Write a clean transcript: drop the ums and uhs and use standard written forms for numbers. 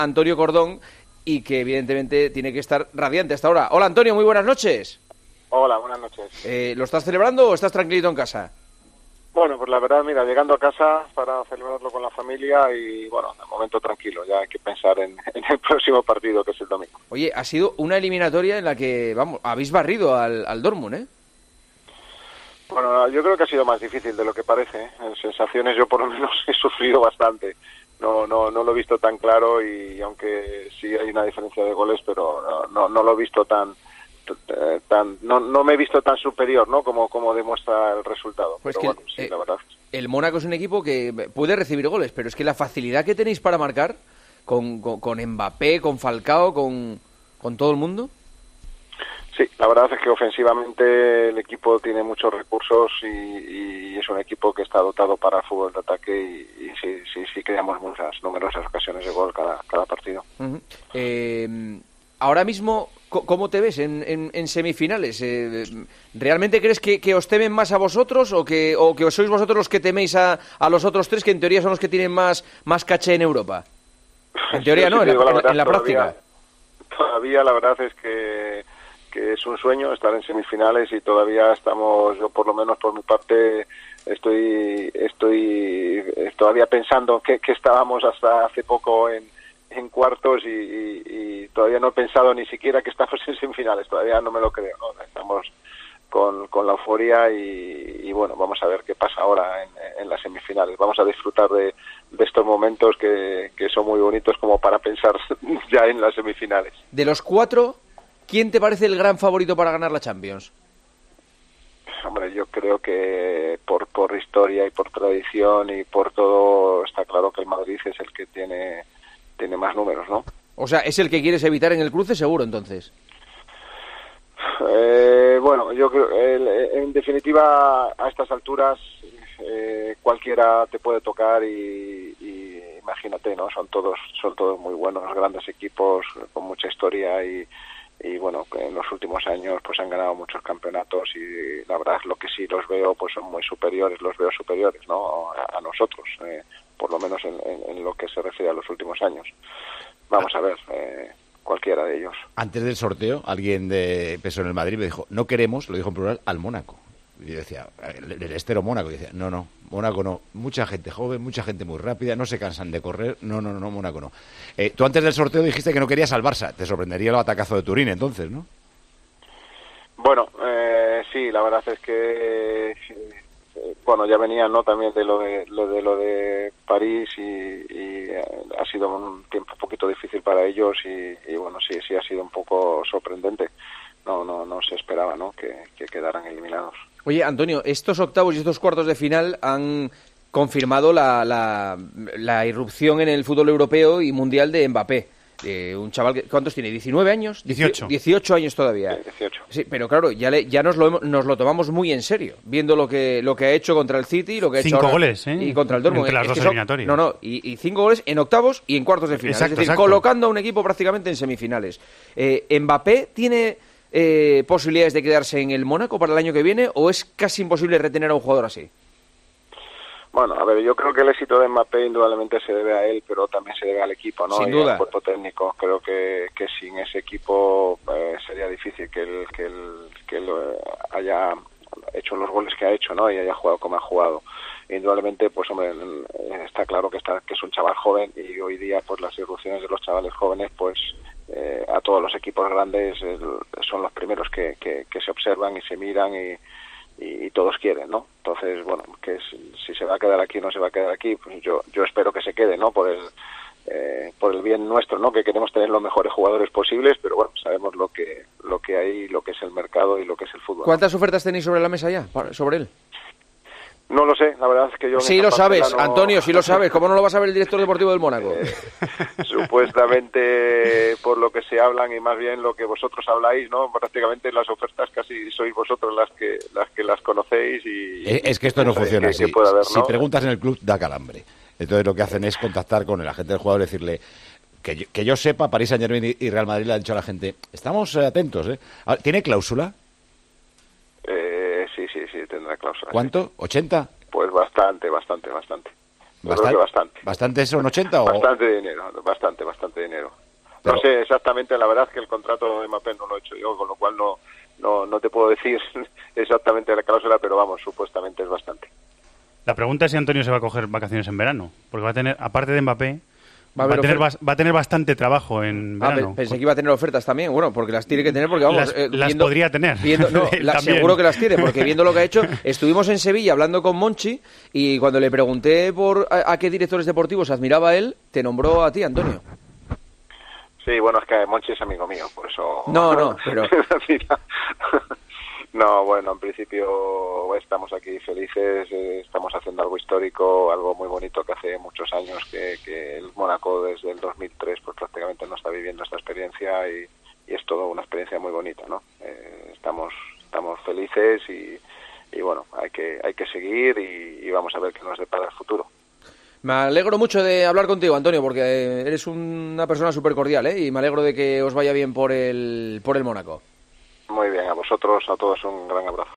Antonio Cordón, y que evidentemente tiene que estar radiante hasta ahora. Hola Antonio, muy buenas noches. Hola, buenas noches. ¿Lo estás celebrando o estás tranquilito en casa? Bueno, pues la verdad, mira, llegando a casa para celebrarlo con la familia y, bueno, de momento tranquilo, ya hay que pensar en el próximo partido, que es el domingo. Oye, ha sido una eliminatoria en la que, vamos, habéis barrido al Dortmund, ¿eh? Bueno, yo creo que ha sido más difícil de lo que parece, ¿eh? En sensaciones yo por lo menos he sufrido bastante. No lo he visto tan claro y aunque sí hay una diferencia de goles, pero no lo he visto tan no me he visto tan superior, ¿no? Como demuestra el resultado. Pues pero que bueno, sí, la verdad. El Mónaco es un equipo que puede recibir goles, pero es que la facilidad que tenéis para marcar con Mbappé, con Falcao, con todo el mundo. Sí, la verdad es que ofensivamente el equipo tiene muchos recursos y es un equipo que está dotado para el fútbol de ataque y sí creamos numerosas ocasiones de gol cada partido. Uh-huh. Ahora mismo, ¿cómo te ves en semifinales? ¿Realmente crees que os temen más a vosotros o que sois vosotros los que teméis a los otros tres, que en teoría son los que tienen más caché en Europa? En teoría no, en la práctica. Todavía la verdad es que es un sueño estar en semifinales y todavía estamos, yo por lo menos por mi parte estoy todavía pensando que estábamos hasta hace poco en cuartos y todavía no he pensado ni siquiera que estamos en semifinales, todavía no me lo creo, ¿no? Estamos con la euforia y bueno, vamos a ver qué pasa ahora en las semifinales. Vamos a disfrutar de estos momentos que son muy bonitos como para pensar ya en las semifinales. De los cuatro, ¿quién te parece el gran favorito para ganar la Champions? Hombre, yo creo que por historia y por tradición y por todo está claro que el Madrid es el que tiene más números, ¿no? O sea, es el que quieres evitar en el cruce, seguro, entonces. Bueno, yo creo, en definitiva, a estas alturas cualquiera te puede tocar y imagínate, ¿no? Son todos muy buenos, grandes equipos con mucha historia y bueno, que en los últimos años pues han ganado muchos campeonatos y la verdad es lo que sí los veo pues son muy superiores, ¿no? A nosotros, por lo menos en lo que se refiere a los últimos años. Vamos a ver, cualquiera de ellos. Antes del sorteo, alguien de peso en el Madrid me dijo, no queremos, lo dijo en plural, al Mónaco. Y yo decía, el estero Mónaco. Y decía, no, Mónaco no. Mucha gente joven, mucha gente muy rápida, no se cansan de correr. No, Mónaco no. Tú antes del sorteo dijiste que no querías al Barça. Te sorprendería el atacazo de Turín entonces, ¿no? Bueno, sí, la verdad es que bueno, ya venía, ¿no? También de lo de París y ha sido un tiempo un poquito difícil para ellos y bueno, sí ha sido un poco sorprendente. No se esperaba, ¿no? que quedaran eliminados. Oye, Antonio, estos octavos y estos cuartos de final han confirmado la irrupción en el fútbol europeo y mundial de Mbappé. Un chaval ¿cuántos tiene? ¿19 años? 18 años todavía. 18. Sí, pero claro, ya nos lo tomamos muy en serio, viendo lo que ha hecho contra el City, lo que ha hecho 5 goles, y contra el Dortmund. Entre las dos eliminatorias. Y 5 goles en octavos y en cuartos de final. Exacto, es decir, colocando a un equipo prácticamente en semifinales. ¿Mbappé tiene posibilidades de quedarse en el Mónaco para el año que viene o es casi imposible retener a un jugador así? Bueno, a ver, yo creo que el éxito de Mbappé indudablemente se debe a él, pero también se debe al equipo, ¿no? Sin duda. Al cuerpo técnico. Creo que sin ese equipo sería difícil que él haya hecho los goles que ha hecho, ¿no? Y haya jugado como ha jugado. Indudablemente, pues hombre, está claro que es un chaval joven y hoy día, pues las irrupciones de los chavales jóvenes, pues a todos los equipos grandes son los primeros que se observan y se miran y todos quieren, ¿no? Entonces, bueno, que si se va a quedar aquí o no se va a quedar aquí, pues yo espero que se quede, ¿no? Por el bien nuestro, ¿no? Que queremos tener los mejores jugadores posibles, pero bueno, sabemos lo que hay, lo que es el mercado y lo que es el fútbol. ¿Cuántas ofertas tenéis sobre la mesa ya, sobre él? No lo sé, la verdad es que yo... Sí lo sabes, Antonio, sí lo sabes. ¿Cómo no lo va a saber el director deportivo del Mónaco? Supuestamente, por lo que se hablan y más bien lo que vosotros habláis, ¿no? Prácticamente las ofertas casi sois vosotros las que las conocéis y... Es que esto no funciona así. Puede haber, ¿no? Si preguntas en el club, da calambre. Entonces lo que hacen es contactar con el agente del jugador y decirle... Que yo sepa, París Saint-Germain y Real Madrid le han dicho a la gente, estamos atentos, ¿eh? ¿Tiene cláusula? Sí, tendrá cláusula. ¿Cuánto? ¿80? Pues bastante. Yo creo que bastante. ¿Bastante son 80 o...? Bastante dinero, bastante dinero. Pero... No sé exactamente, la verdad es que el contrato de Mbappé no lo he hecho yo, con lo cual no te puedo decir exactamente la cláusula, pero vamos, supuestamente es bastante. La pregunta es si Antonio se va a coger vacaciones en verano, porque va a tener, aparte de Mbappé, va a tener bastante trabajo en verano. Pensé que iba a tener ofertas también, bueno, porque las tiene que tener, porque vamos... las podría tener. Seguro que las tiene, porque viendo lo que ha hecho, estuvimos en Sevilla hablando con Monchi y cuando le pregunté por a qué directores deportivos admiraba él, te nombró a ti, Antonio. Sí, bueno, es que Monchi es amigo mío, por eso... No, pero... No, bueno, en principio estamos aquí felices, estamos haciendo algo histórico, algo muy bonito que hace muchos años que el Mónaco desde el 2003 pues prácticamente no está viviendo esta experiencia y es todo una experiencia muy bonita, ¿no? Estamos felices y bueno, hay que seguir y vamos a ver qué nos depara el futuro. Me alegro mucho de hablar contigo, Antonio, porque eres una persona súper cordial, y me alegro de que os vaya bien por el Mónaco. Muy bien, a vosotros, a todos un gran abrazo.